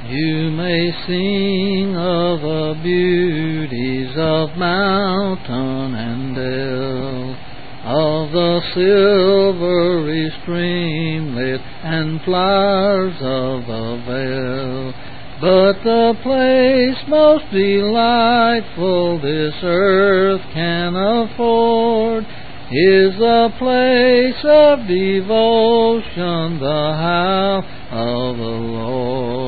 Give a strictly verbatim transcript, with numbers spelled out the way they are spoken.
You may sing of the beauties of mountain and dale, of the silvery streamlet and flowers of the vale. But the place most delightful this earth can afford is the place of devotion, the house of the Lord.